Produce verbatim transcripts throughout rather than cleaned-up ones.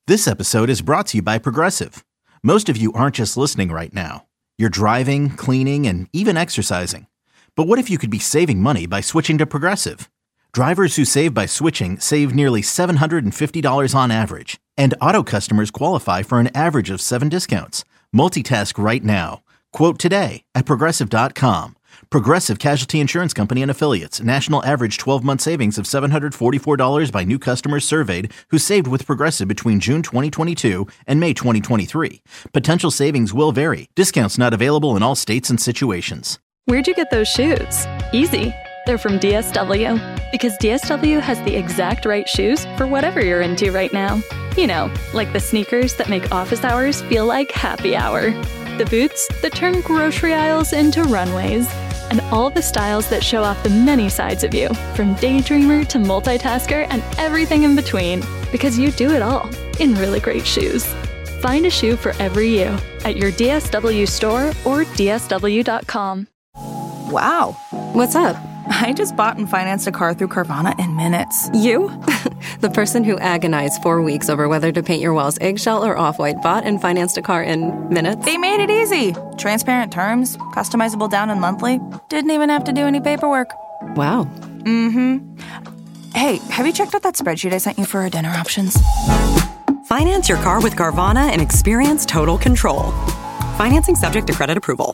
This episode is brought to you by Progressive. Most of you aren't just listening right now. You're driving, cleaning, and even exercising. But what if you could be saving money by switching to Progressive? Drivers who save by switching save nearly seven hundred fifty dollars on average. And auto customers qualify for an average of seven discounts. Multitask right now. Quote today at Progressive dot com. Progressive Casualty Insurance Company and Affiliates. National average twelve-month savings of seven hundred forty-four dollars by new customers surveyed who saved with Progressive between June twenty twenty-two and May twenty twenty-three. Potential savings will vary. Discounts not available in all states and situations. Where'd you get those shoes? Easy. They're from D S W. Because D S W has the exact right shoes for whatever you're into right now. You know, like the sneakers that make office hours feel like happy hour. The boots that turn grocery aisles into runways. And all the styles that show off the many sides of you, from daydreamer to multitasker and everything in between, because you do it all in really great shoes. Find a shoe for every you at your D S W store or D S W dot com. Wow. What's up? I just bought and financed a car through Carvana in minutes. You? The person who agonized four weeks over whether to paint your walls eggshell or off-white bought and financed a car in minutes? They made it easy. Transparent terms, customizable down and monthly. Didn't even have to do any paperwork. Wow. Mm-hmm. Hey, have you checked out that spreadsheet I sent you for our dinner options? Finance your car with Carvana and experience total control. Financing subject to credit approval.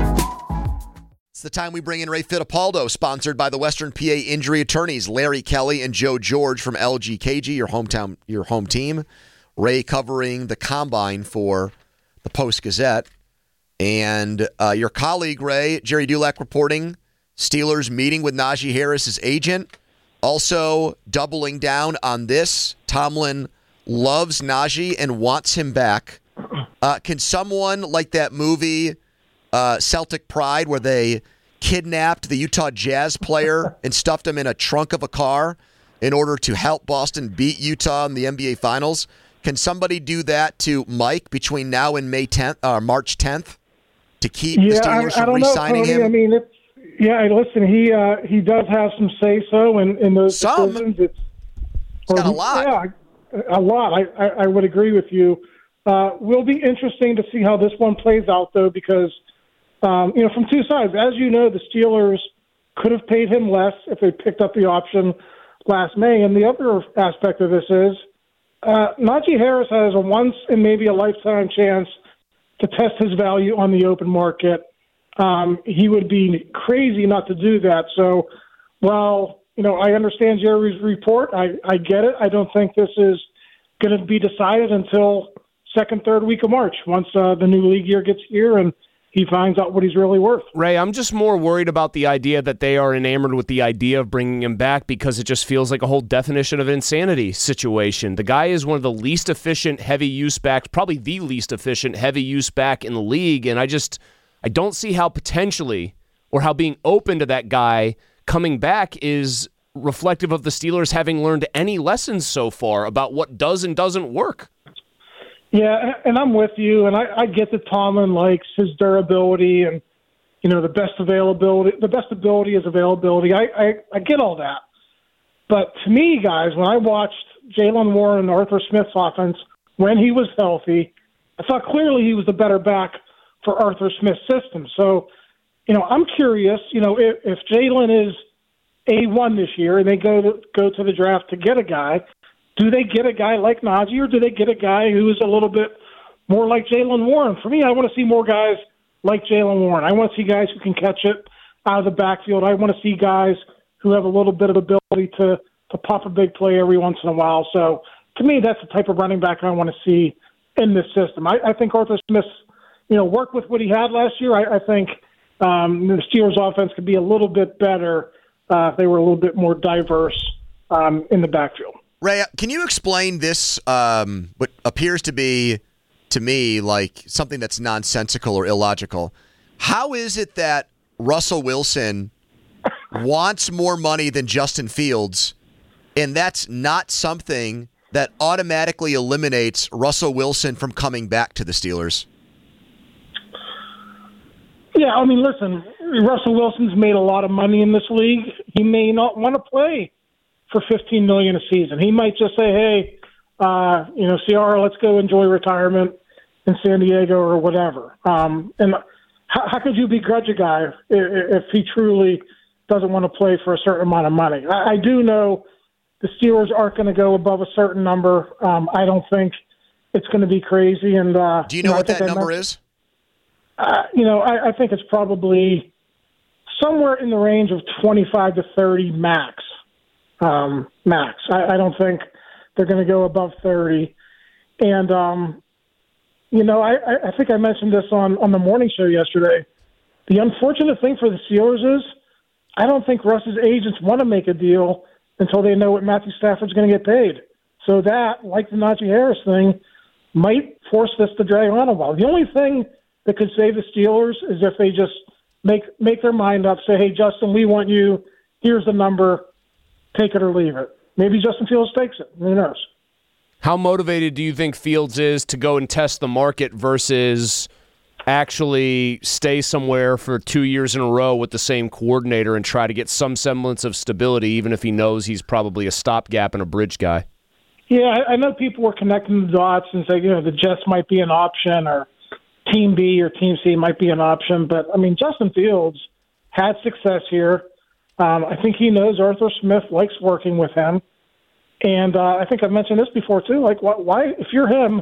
It's the time we bring in Ray Fittipaldo, sponsored by the Western P A injury attorneys, Larry Kelly and Joe George from L G K G, your hometown, your home team. Ray covering the combine for the Post-Gazette. And uh, your colleague, Ray, Jerry Dulac, reporting Steelers meeting with Najee Harris's agent. Also doubling down on this, Tomlin loves Najee and wants him back. Uh, can someone like that movie Uh, Celtic Pride, where they kidnapped the Utah Jazz player and stuffed him in a trunk of a car in order to help Boston beat Utah in the N B A Finals? Can somebody do that to Mike between now and May tenth, or March tenth, to keep yeah, the Steelers I, I from re-signing know, him? I mean, it's, yeah. Listen, he uh, he does have some say so in, in those some. decisions. It's He's got a lot. Yeah, a lot. I, I, I would agree with you. Uh, will be interesting to see how this one plays out, though, because. Um, you know, from two sides. As you know, the Steelers could have paid him less if they picked up the option last May. And the other aspect of this is uh, Najee Harris has a once and maybe a lifetime chance to test his value on the open market. Um, he would be crazy not to do that. So while, you know, I understand Jerry's report, I, I get it. I don't think this is going to be decided until second, third week of March, once uh, the new league year gets here and he finds out what he's really worth. Ray, I'm just more worried about the idea that they are enamored with the idea of bringing him back because it just feels like a whole definition of insanity situation. The guy is one of the least efficient heavy use backs, probably the least efficient heavy use back in the league, and I just I don't see how potentially or how being open to that guy coming back is reflective of the Steelers having learned any lessons so far about what does and doesn't work. Yeah, and I'm with you, and I, I get that Tomlin likes his durability and, you know, the best availability. The best ability is availability. I, I, I get all that. But to me, guys, when I watched Jaylen Warren and Arthur Smith's offense when he was healthy, I thought clearly he was the better back for Arthur Smith's system. So, you know, I'm curious, you know, if, if Jaylen is A one this year and they go to, go to the draft to get a guy, do they get a guy like Najee, or do they get a guy who is a little bit more like Jaylen Warren? For me, I want to see more guys like Jaylen Warren. I want to see guys who can catch it out of the backfield. I want to see guys who have a little bit of ability to, to pop a big play every once in a while. So, to me, that's the type of running back I want to see in this system. I, I think Arthur Smith, you know, worked with what he had last year. I, I think um, the Steelers' offense could be a little bit better uh, if they were a little bit more diverse um, in the backfield. Ray, can you explain this, um, what appears to be, to me, like something that's nonsensical or illogical? How is it that Russell Wilson wants more money than Justin Fields, and that's not something that automatically eliminates Russell Wilson from coming back to the Steelers? Yeah, I mean, listen, Russell Wilson's made a lot of money in this league. He may not want to play for fifteen million dollars a season. He might just say, hey, uh, you know, Ciara, let's go enjoy retirement in San Diego or whatever. Um, and how, how could you begrudge a guy if, if he truly doesn't want to play for a certain amount of money? I, I do know the Steelers aren't going to go above a certain number. Um, I don't think it's going to be crazy. And uh, do you know, you know what that number meant, is? Uh, you know, I, I think it's probably somewhere in the range of twenty-five to thirty max. Um, max. I, I don't think they're going to go above thirty. And, um, you know, I, I think I mentioned this on, on the morning show yesterday. The unfortunate thing for the Steelers is I don't think Russ's agents want to make a deal until they know what Matthew Stafford's going to get paid. So that, like the Najee Harris thing, might force this to drag on a while. The only thing that could save the Steelers is if they just make make their mind up, say, hey, Justin, we want you. Here's the number. Take it or leave it. Maybe Justin Fields takes it. Who knows? How motivated do you think Fields is to go and test the market versus actually stay somewhere for two years in a row with the same coordinator and try to get some semblance of stability, even if he knows he's probably a stopgap and a bridge guy? Yeah, I know people were connecting the dots and saying, you know, the Jets might be an option or Team B or Team C might be an option. But, I mean, Justin Fields had success here. Um, I think he knows Arthur Smith likes working with him. And uh, I think I've mentioned this before, too. Like, why, why, if you're him,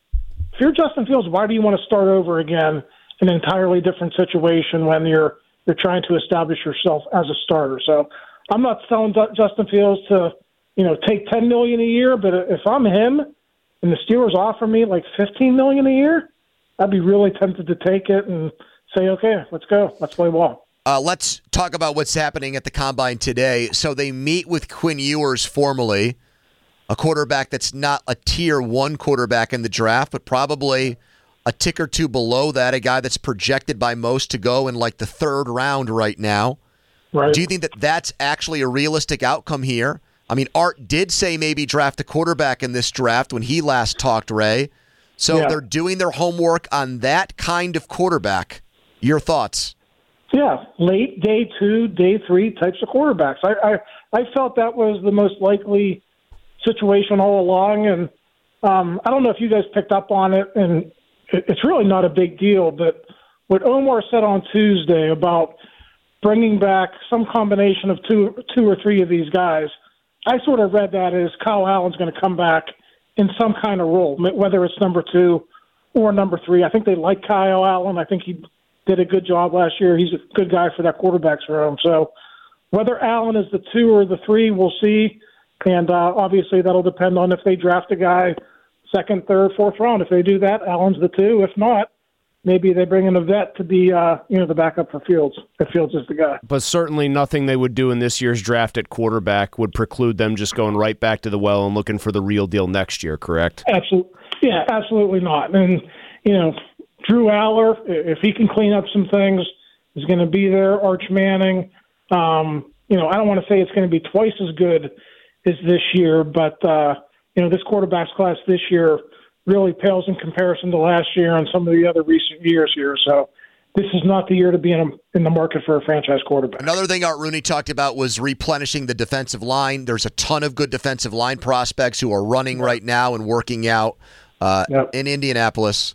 if you're Justin Fields, why do you want to start over again in an entirely different situation when you're you're trying to establish yourself as a starter? So I'm not telling Justin Fields to, you know, take ten million dollars a year, but if I'm him and the Steelers offer me like fifteen million dollars a year, I'd be really tempted to take it and say, okay, let's go. Let's play ball. Uh, let's talk about what's happening at the Combine today. So they meet with Quinn Ewers formally, a quarterback that's not a tier one quarterback in the draft, but probably a tick or two below that, a guy that's projected by most to go in like the third round right now. Right. Do you think that that's actually a realistic outcome here? I mean, Art did say maybe draft a quarterback in this draft when he last talked, Ray. So yeah. They're doing their homework on that kind of quarterback. Your thoughts? Yeah, late day two, day three types of quarterbacks. I, I, I felt that was the most likely situation all along, and um, I don't know if you guys picked up on it, and it, it's really not a big deal, but what Omar said on Tuesday about bringing back some combination of two, two or three of these guys, I sort of read that as Kyle Allen's going to come back in some kind of role, whether it's number two or number three. I think they like Kyle Allen. I think he did a good job last year. He's a good guy for that quarterback's room. So whether Allen is the two or the three, we'll see. And uh, obviously that'll depend on if they draft a guy second, third, fourth round. If they do that, Allen's the two. If not, maybe they bring in a vet to be, uh, you know, the backup for Fields, if Fields is the guy. But certainly nothing they would do in this year's draft at quarterback would preclude them just going right back to the well and looking for the real deal next year, correct? Absolutely. Yeah, absolutely not. And, you know, Drew Aller, if he can clean up some things, is going to be there. Arch Manning, um, you know, I don't want to say it's going to be twice as good as this year, but, uh, you know, this quarterback's class this year really pales in comparison to last year and some of the other recent years here. So this is not the year to be in, a, in the market for a franchise quarterback. Another thing Art Rooney talked about was replenishing the defensive line. There's a ton of good defensive line prospects who are running right now and working out uh, yep. in Indianapolis.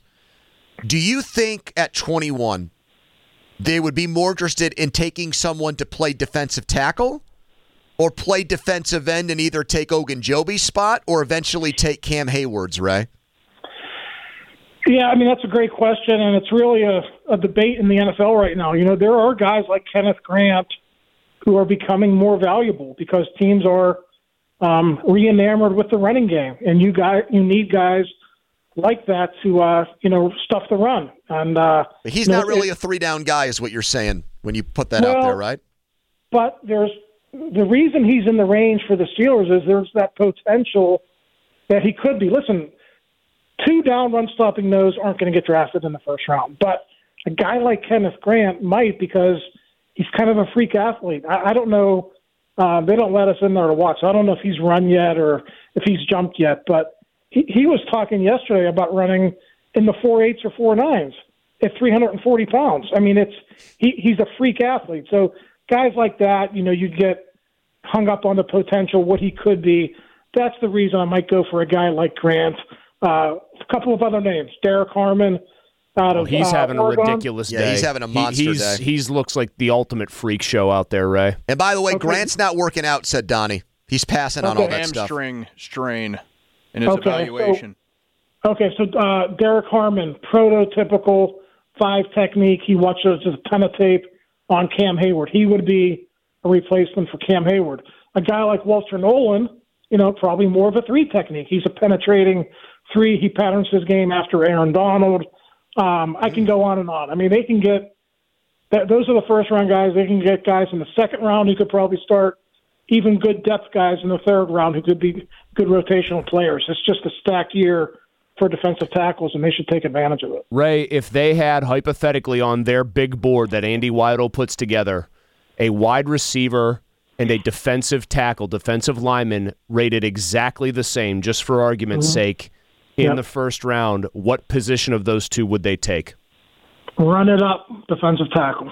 Do you think at twenty-one they would be more interested in taking someone to play defensive tackle or play defensive end and either take Ogunjobi's spot or eventually take Cam Hayward's, Ray? Yeah, I mean, that's a great question, and it's really a, a debate in the N F L right now. You know, there are guys like Kenneth Grant who are becoming more valuable because teams are um, re-enamored with the running game, and you guys, you need guys like that to, uh, you know, stuff the run. And uh, He's you know, not really it, a three-down guy is what you're saying when you put that well, out there, right? But there's the reason he's in the range for the Steelers is there's that potential that he could be. Listen, two down run-stopping nose aren't going to get drafted in the first round. But a guy like Kenneth Grant might because he's kind of a freak athlete. I, I don't know. Uh, they don't let us in there to watch. So I don't know if he's run yet or if he's jumped yet. But he, he was talking yesterday about running in the four eights or four nines at three hundred forty pounds. I mean, it's he, he's a freak athlete. So guys like that, you know, you get hung up on the potential, what he could be. that's the reason I might go for a guy like Grant. Uh, a couple of other names, Derek Harmon. Out of, oh, he's uh, having Oregon. a ridiculous day. Yeah, he's having a monster he, he's, day. He's looks like the ultimate freak show out there, Ray. And by the way, Okay. Grant's not working out, said Donnie. He's passing on Okay. all that stuff. Hamstring strain in his Okay, evaluation. So, okay, so uh, Derek Harmon, prototypical five technique. He watches a ton of tape on Cam Hayward. He would be a replacement for Cam Hayward. A guy like Walter Nolan, you know, probably more of a three technique. He's a penetrating three. He patterns his game after Aaron Donald. Um, I can go on and on. I mean, they can get th- those are the first round guys. They can get guys in the second round who could probably start, even good depth guys in the third round who could be good rotational players. It's just a stacked year for defensive tackles, and they should take advantage of it. Ray, if they had hypothetically on their big board that Andy Weidel puts together a wide receiver and a defensive tackle, defensive lineman rated exactly the same, just for argument's Mm-hmm. sake, in Yep. the first round, what position of those two would they take? Run it up, defensive tackle.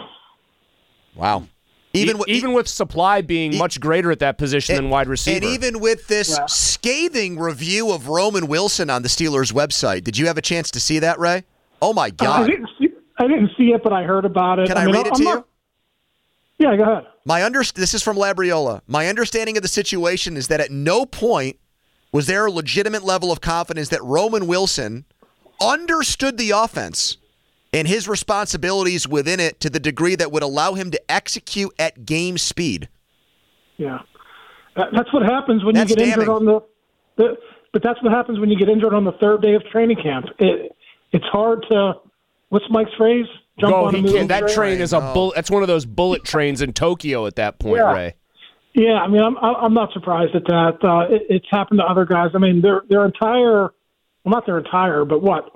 Wow. Even E- with, even with supply being e- much greater at that position and, than wide receiver. And even with this Yeah. scathing review of Roman Wilson on the Steelers' website, did you have a chance to see that, Ray? Oh, my I God. didn't see, I didn't see it, but I heard about it. Can I, mean, read it I'm to not- you? Yeah, go ahead. My under, This is from Labriola. My understanding of the situation is that at no point was there a legitimate level of confidence that Roman Wilson understood the offense and his responsibilities within it to the degree that would allow him to execute at game speed. Yeah, that, that's what happens when That's you get injured damning. on the, the. But that's what happens when you get injured on the third day of training camp. It, it's hard to. What's Mike's phrase? Jump Go, on a he moving can't, that train. train is a Oh. bullet. That's one of those bullet trains in Tokyo at that point, Yeah. Ray. Yeah, I mean, I'm I'm not surprised at that. Uh, it, it's happened to other guys. I mean, their their entire, well, not their entire, but what,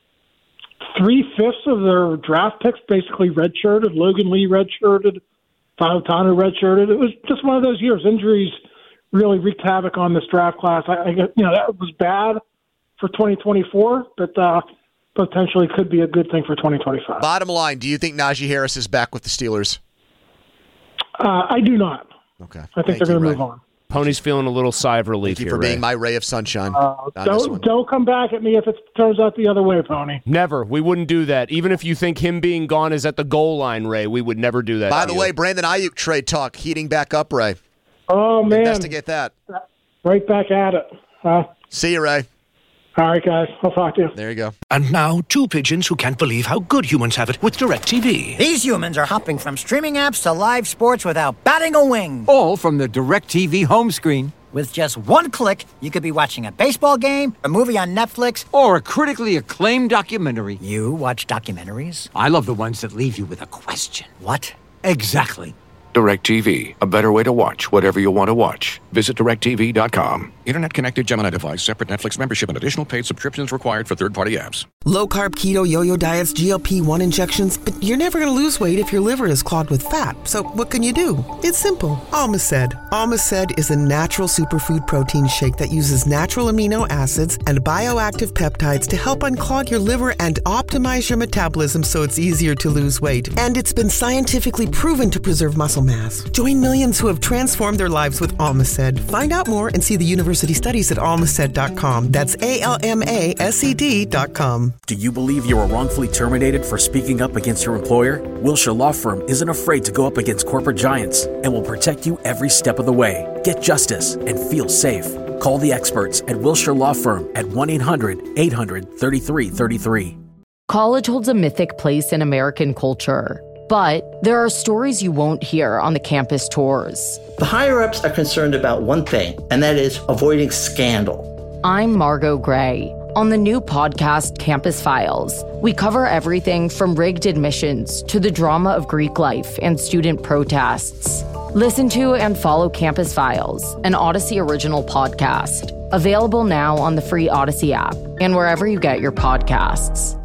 three fifths of their draft picks basically redshirted. Logan Lee redshirted, Fautanu redshirted. It was just one of those years. Injuries really wreaked havoc on this draft class. I, I you know that was bad for twenty twenty-four, but uh, potentially could be a good thing for twenty twenty-five. Bottom line, do you think Najee Harris is back with the Steelers? Uh, I do not. Okay. I think they're going to move on. Pony's feeling a little sigh of relief Thank you here, for being Ray. my ray of sunshine. Uh, on this don't one. don't come back at me if it turns out the other way, Pony. Never. We wouldn't do that. Even if you think him being gone is at the goal line, Ray, we would never do that. By to the you. way, Brandon Ayuk trade talk heating back up, Ray. Oh man, Investigate that. right back at it. Uh, See you, Ray. all right, guys, I'll talk to you. There you go. And now, two pigeons who can't believe how good humans have it with DirecTV. These humans are hopping from streaming apps to live sports without batting a wing. All from the DirecTV home screen. With just one click, you could be watching a baseball game, a movie on Netflix, Or a critically acclaimed documentary. You watch documentaries? I love the ones that leave you with a question. What? Exactly. DirecTV, a better way to watch whatever you want to watch. Visit direct T V dot com. Internet connected Gemini device, separate Netflix membership, and additional paid subscriptions required for third-party apps. Low carb, keto, yo-yo diets, G L P one injections, but you're never going to lose weight if your liver is clogged with fat. So what can you do? It's simple. Almaced. Almaced is a natural superfood protein shake that uses natural amino acids and bioactive peptides to help unclog your liver and optimize your metabolism so it's easier to lose weight. And it's been scientifically proven to preserve muscle mass. Join millions who have transformed their lives with Almaced. Find out more and see the university studies at almaced dot com. That's A L M A S E D dot com. Do you believe you were wrongfully terminated for speaking up against your employer? Wilshire Law Firm isn't afraid to go up against corporate giants and will protect you every step of the way. Get justice and feel safe. Call the experts at Wilshire Law Firm at one eight hundred eight hundred thirty-three thirty-three. College holds a mythic place in American culture, but there are stories you won't hear on the campus tours. The higher-ups are concerned about one thing, and that is avoiding scandal. I'm Margot Gray. On the new podcast, Campus Files, we cover everything from rigged admissions to the drama of Greek life and student protests. Listen to and follow Campus Files, an Odyssey original podcast. Available now on the free Odyssey app and wherever you get your podcasts.